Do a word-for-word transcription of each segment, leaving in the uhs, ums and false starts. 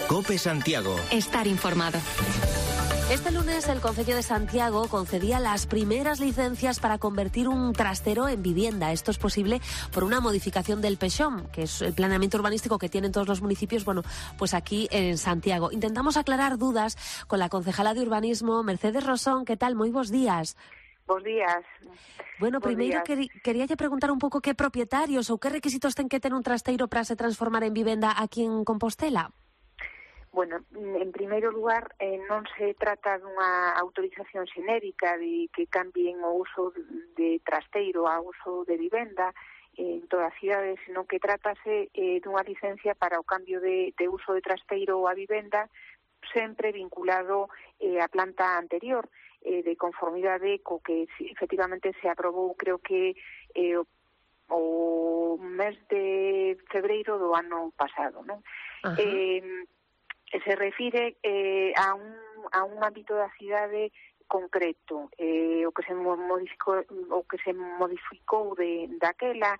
COPE Santiago. Estar informado. Este lunes el Concello de Santiago concedía las primeras licencias para convertir un trastero en vivienda. Esto es posible por una modificación del PEXOM, que es el planeamiento urbanístico que tienen todos los municipios, bueno, pues aquí en Santiago. Intentamos aclarar dudas con la concejala de Urbanismo, Mercedes Rosón. ¿Qué tal? Muy buenos días. Buenos días. Bueno, Bos primeiro días. queri, quería lle preguntar un pouco que propietarios ou que requisitos ten que ter un trasteiro para se transformar en vivenda aquí en Compostela. Bueno, en primeiro lugar, eh, non se trata dunha autorización xenérica de que cambien o uso de trasteiro a uso de vivenda en toda a cidade, senón que trátase eh, dunha licencia para o cambio de, de uso de trasteiro a vivenda, sempre vinculado eh, á planta anterior, eh, de conformidade co que efectivamente se aprobou, creo que eh, o, o mes de febreiro do ano pasado, non? Ajá. Eh, se refire eh, a, un, a un ámbito da cidade concreto, eh, o que se modificou, o que se modificou de daquela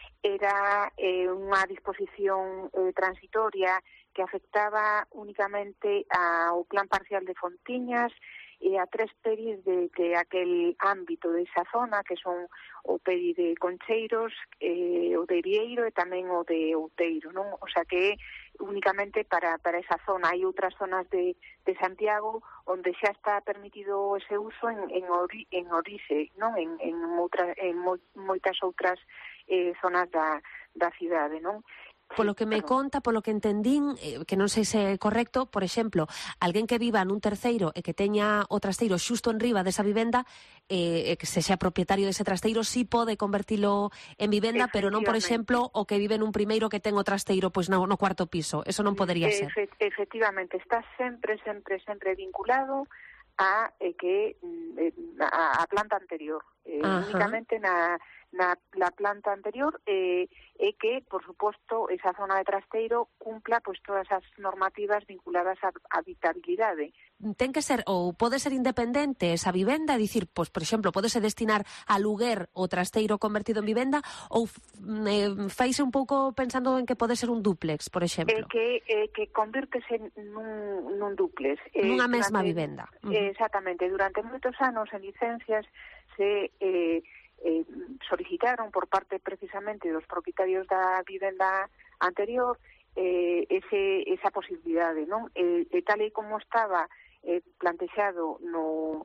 era eh, unha disposición eh, transitoria que afectaba únicamente ao plan parcial de Fontiñas e a tres pedis de, de aquel ámbito de esa zona, que son o pedi de Concheiros, eh, o de Vieiro e tamén o de Outeiro, non? O sea que únicamente para, para esa zona. Hai outras zonas de, de Santiago onde xa está permitido ese uso en, en, ori, en Orixe, non? En, en, outra, en mo, moitas outras eh, zonas da, da cidade, non? Polo que me conta, polo que entendín, eh, que non sei se é correcto, por exemplo, alguén que viva nun terceiro e que teña o trasteiro xusto en riba desa vivenda, eh, que se xa propietario dese trasteiro, sí pode convertilo en vivenda, pero non, por exemplo, o que vive nun primeiro que ten o trasteiro pois no, no cuarto piso. Eso non podería ser. Efe, efectivamente, está sempre, sempre, sempre vinculado a eh, que eh, a, a planta anterior. Eh, únicamente na na la planta anterior eh, e que, por suposto, esa zona de trasteiro cumpla pois todas as normativas vinculadas á habitabilidade. Ten que ser, ou pode ser independente esa vivenda, é dicir, pois, por exemplo, podese destinar a luguer o trasteiro convertido en vivenda, ou eh, faise un pouco pensando en que pode ser un dúplex, por exemplo. Eh, que, eh, que convírtese nun, nun dúplex. Eh, Nunha mesma durante, vivenda. Uh-huh. Eh, exactamente. Durante moitos anos en licencias se eh, eh, solicitaron por parte precisamente dos propietarios da vivenda anterior eh, ese, esa posibilidade, non? E, e tal e como estaba eh, plantexado no,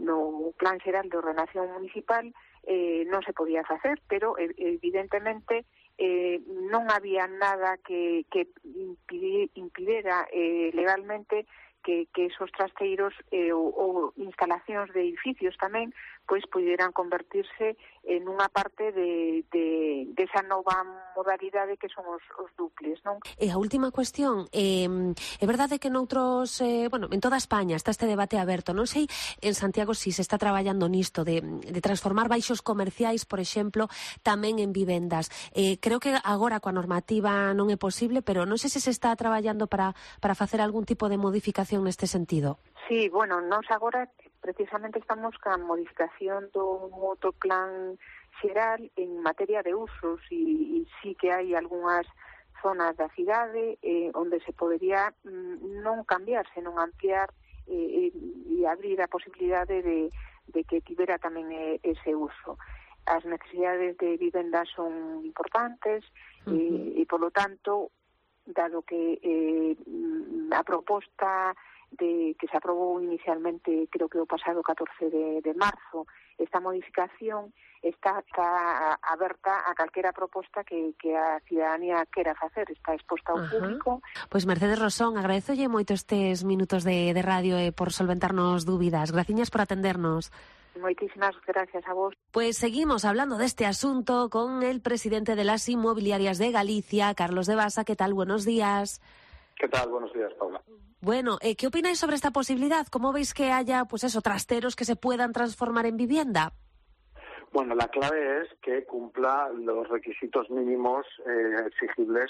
no Plan Xeral de Ordenación Municipal, eh, non se podía facer, pero eh, evidentemente eh, non había nada que, que impide, impidera eh, legalmente que, que esos trasteiros eh, ou, ou instalacións de edificios tamén pois puderan convertirse en unha parte de, de, de esa nova modalidade que son os, os duples, non? E a última cuestión, eh, é verdade que noutros, eh, bueno, en toda España está este debate aberto, non sei en Santiago si se está traballando nisto de, de transformar baixos comerciais, por exemplo, tamén en vivendas. Eh, creo que agora coa normativa non é posible, pero non sei se se está traballando para, para facer algún tipo de modificación neste sentido. Sí, bueno, nós agora precisamente estamos ca modificación do outro plan xeral en materia de usos e, e sí que hai algunhas zonas da cidade eh, onde se podería mm, non cambiar, senón ampliar eh, e abrir a posibilidade de, de que tivera tamén eh, ese uso. As necesidades de vivenda son importantes uh-huh. e, e, polo tanto, dado que eh, a proposta de que se aprobou inicialmente, creo que o pasado catorce de, de marzo, esta modificación está, está aberta a calquera proposta que, que a cidadanía quera facer, está exposta ao público. Pois Mercedes Rosón, agradezolle moito estes minutos de, de radio e por solventarnos dúbidas. Graciñas por atendernos. Moitísimas gracias a vos. Pues seguimos hablando de este asunto con el presidente de las Inmobiliarias de Galicia, Carlos de Basa. ¿Qué tal? Buenos días. ¿Qué tal? Buenos días, Paula. Bueno, eh, ¿qué opináis sobre esta posibilidad? ¿Cómo veis que haya, pues eso, trasteros que se puedan transformar en vivienda? Bueno, la clave es que cumpla los requisitos mínimos eh, exigibles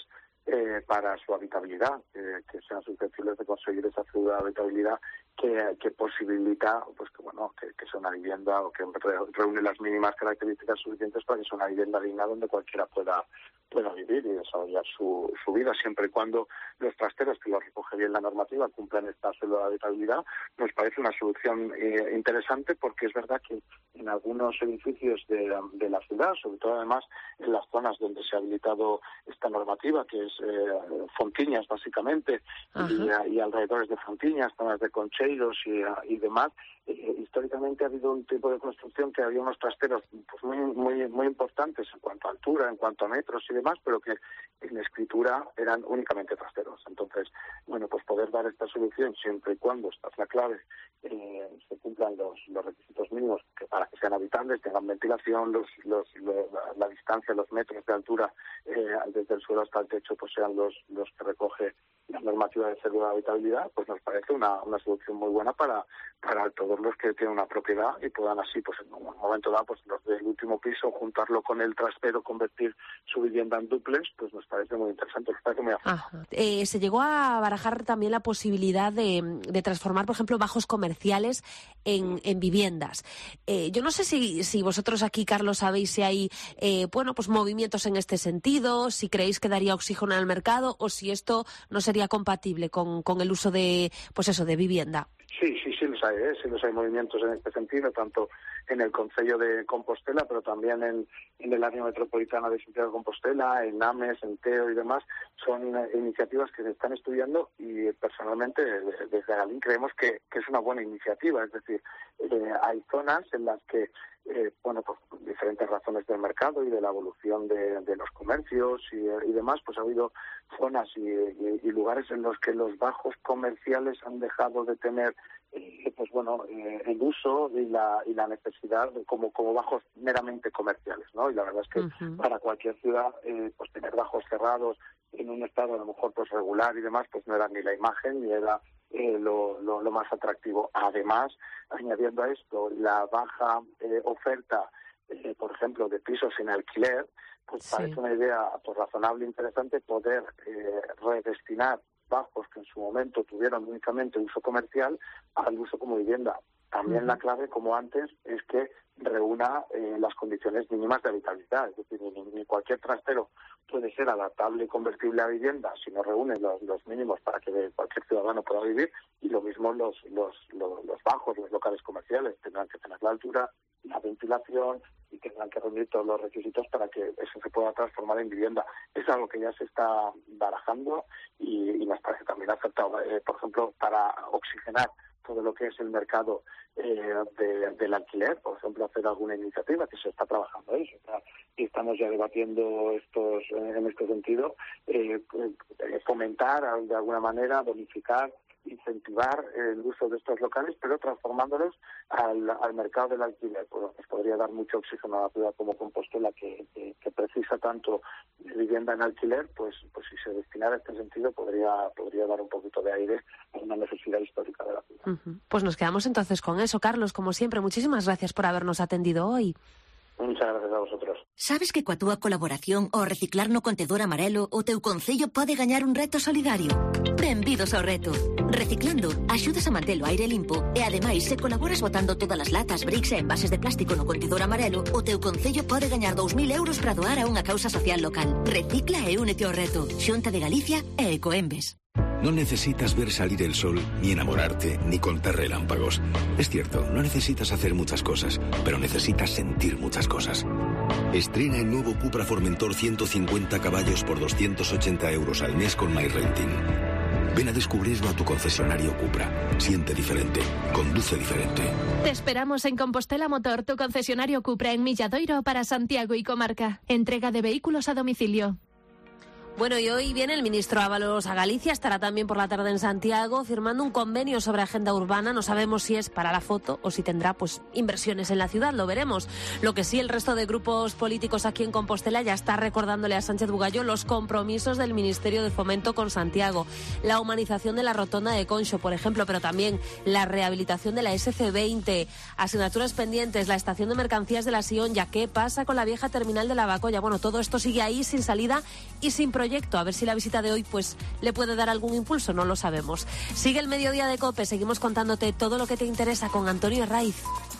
eh, para su habitabilidad, eh, que sean susceptibles de conseguir esa habitabilidad que, que posibilita pues que bueno que, que sea una vivienda o que reúne las mínimas características suficientes para que sea una vivienda digna donde cualquiera pueda pueda vivir y desarrollar su, su vida, siempre y cuando los trasteros, que lo recoge bien la normativa, cumplan esta célula de habitabilidad. Nos parece una solución eh, interesante, porque es verdad que en algunos edificios de, de la ciudad, sobre todo además en las zonas donde se ha habilitado esta normativa, que es eh, Fontiñas básicamente, y, y alrededores de Fontiñas, zonas de Concheiros y, y demás, eh, históricamente ha habido un tipo de construcción que había unos trasteros pues muy muy muy importantes en cuanto a altura, en cuanto a metros y demás, pero que en escritura eran únicamente trasteros. Entonces, bueno, pues poder dar esta solución siempre y cuando, esta es la clave, eh, se cumplan los, los requisitos mínimos que para que sean habitables, tengan ventilación, los, los, los la, la distancia, los metros de altura eh, desde el suelo hasta el techo, pues sean los, los que recoge la normativa de célula de habitabilidad, pues nos parece una, una solución muy buena para, para todos los que tienen una propiedad y puedan así, pues en un momento dado, pues los del último piso, juntarlo con el trastero, convertir su vivienda en dúplex, pues nos parece muy interesante, nos parece muy Ajá. Eh, se llegó a barajar también la posibilidad de, de transformar, por ejemplo, bajos comerciales en, en viviendas. Eh, yo no sé si, si vosotros aquí, Carlos, sabéis si hay eh, bueno, pues movimientos en este sentido, si creéis que daría oxígeno al mercado o si esto no sería compatible con, con el uso de, pues eso, de vivienda. Sí, sí, sí los hay, ¿eh? sí los hay movimientos en este sentido, tanto en el concello de Compostela, pero también en, en el área metropolitana de Santiago de Compostela, en Ames, en Teo y demás. Son eh, iniciativas que se están estudiando y personalmente desde Galín creemos que, que es una buena iniciativa. Es decir, eh, hay zonas en las que Eh, bueno, pues por diferentes razones del mercado y de la evolución de, de los comercios y, y demás, pues ha habido zonas y, y, y lugares en los que los bajos comerciales han dejado de tener eh, pues bueno eh, el uso y la y la necesidad de, como como bajos meramente comerciales, ¿no? Y la verdad es que uh-huh. para cualquier ciudad eh, pues tener bajos cerrados en un estado a lo mejor pues regular y demás, pues no era ni la imagen ni era Eh, lo, lo, lo más atractivo. Además, añadiendo a esto la baja eh, oferta, eh, por ejemplo, de pisos en alquiler, pues sí. parece una idea pues, razonable e interesante poder eh, redestinar bajos que en su momento tuvieron únicamente uso comercial al uso como vivienda. También uh-huh. la clave, como antes, es que reúna eh, las condiciones mínimas de habitabilidad. Es decir, ni, ni cualquier trastero puede ser adaptable y convertible a vivienda si no reúne los, los mínimos para que cualquier ciudadano pueda vivir, y lo mismo los, los, los, los bajos, los locales comerciales, tendrán que tener la altura, la ventilación y tendrán que reunir todos los requisitos para que eso se pueda transformar en vivienda. Es algo que ya se está barajando y, y nos parece también acertado. Eh, por ejemplo, para oxigenar todo lo que es el mercado eh, de, del alquiler, por ejemplo, hacer alguna iniciativa que se está trabajando ahí, está, y estamos ya debatiendo estos eh, en este sentido, eh, eh, fomentar de alguna manera, bonificar, incentivar el uso de estos locales, pero transformándolos al, al mercado del alquiler. Pues nos podría dar mucho oxígeno a la ciudad como Compostela, que, que, que precisa tanto de vivienda en alquiler, pues pues si se destinara a este sentido podría podría dar un poquito de aire a una necesidad histórica de la ciudad. Uh-huh. Pues nos quedamos entonces con eso, Carlos, como siempre. Muchísimas gracias por habernos atendido hoy. Muchas gracias a vosotros. Sabes que coa túa colaboración ao reciclar no contedor amarelo o teu concello pode gañar un reto solidario? Benvidos ao reto. Reciclando, axudas a manter o aire limpo e, ademais, se colaboras botando todas as latas, bricks e envases de plástico no contedor amarelo, o teu concello pode gañar dous mil euros para doar a unha causa social local. Recicla e únete ao reto. Xunta de Galicia e Ecoembes. No necesitas ver salir el sol, ni enamorarte, ni contar relámpagos. Es cierto, no necesitas hacer muchas cosas, pero necesitas sentir muchas cosas. Estrena el nuevo Cupra Formentor ciento cincuenta caballos por doscientos ochenta euros al mes con MyRenting. Ven a descubrirlo a tu concesionario Cupra. Siente diferente, conduce diferente. Te esperamos en Compostela Motor, tu concesionario Cupra en Milladoiro para Santiago y comarca. Entrega de vehículos a domicilio. Bueno, y hoy viene el ministro Ábalos a Galicia, estará también por la tarde en Santiago firmando un convenio sobre agenda urbana. No sabemos si es para la foto o si tendrá pues inversiones en la ciudad, lo veremos. Lo que sí, el resto de grupos políticos aquí en Compostela ya está recordándole a Sánchez Bugallo los compromisos del Ministerio de Fomento con Santiago. La humanización de la rotonda de Conxo, por ejemplo, pero también la rehabilitación de la ese ce veinte, asignaturas pendientes, la estación de mercancías de la Sion. ¿Ya qué pasa con la vieja terminal de la Bacolla? Bueno, todo esto sigue ahí sin salida y sin proyecto. proyecto. A ver si la visita de hoy pues le puede dar algún impulso, no lo sabemos. Sigue el Mediodía de COPE, seguimos contándote todo lo que te interesa con Antonio Herraiz.